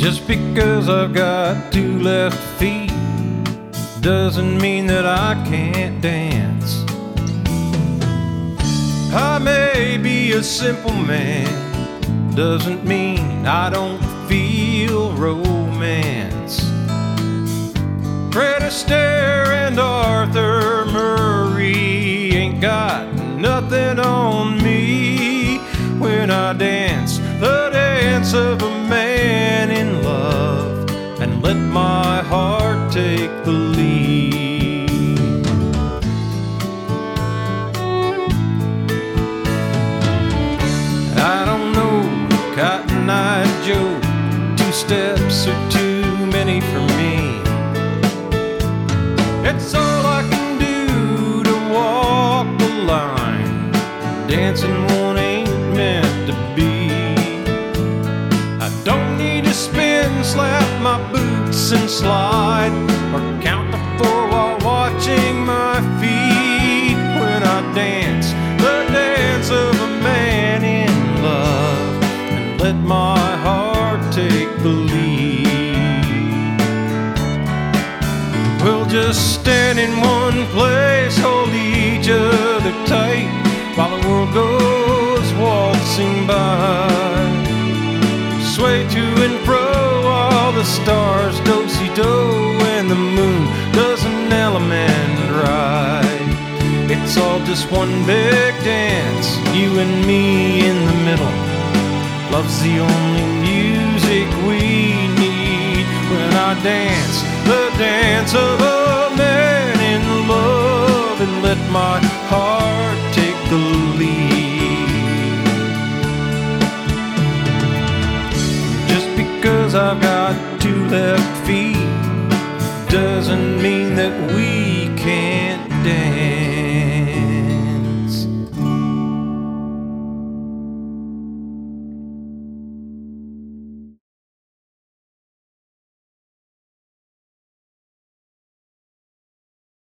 Just because I've got two left feet doesn't mean that I can't dance. I may be a simple man, doesn't mean I don't feel romance. Fred Astaire and Arthur Murray ain't got nothing on me when I dance the dance of a man in love and let my heart take the lead. I don't know, Cotton Eye Joe, 2 steps are too many for me. It's all I can do to walk the line. Dancing one ain't meant to be. I don't need to spin, slap my boots and slide, or count to 4 while watching my feet when I dance the dance of a man in love and let my heart take the lead. We'll just stand in one place, hold each other tight while the world goes waltzing by. Sway to and fro while the stars do-si-do and the moon does an element right. It's all just one big dance, you and me in the middle. Love's the only music we need when I dance the dance of a man in love and let my heart take the lead. Just because I've got 2 left feet doesn't mean that we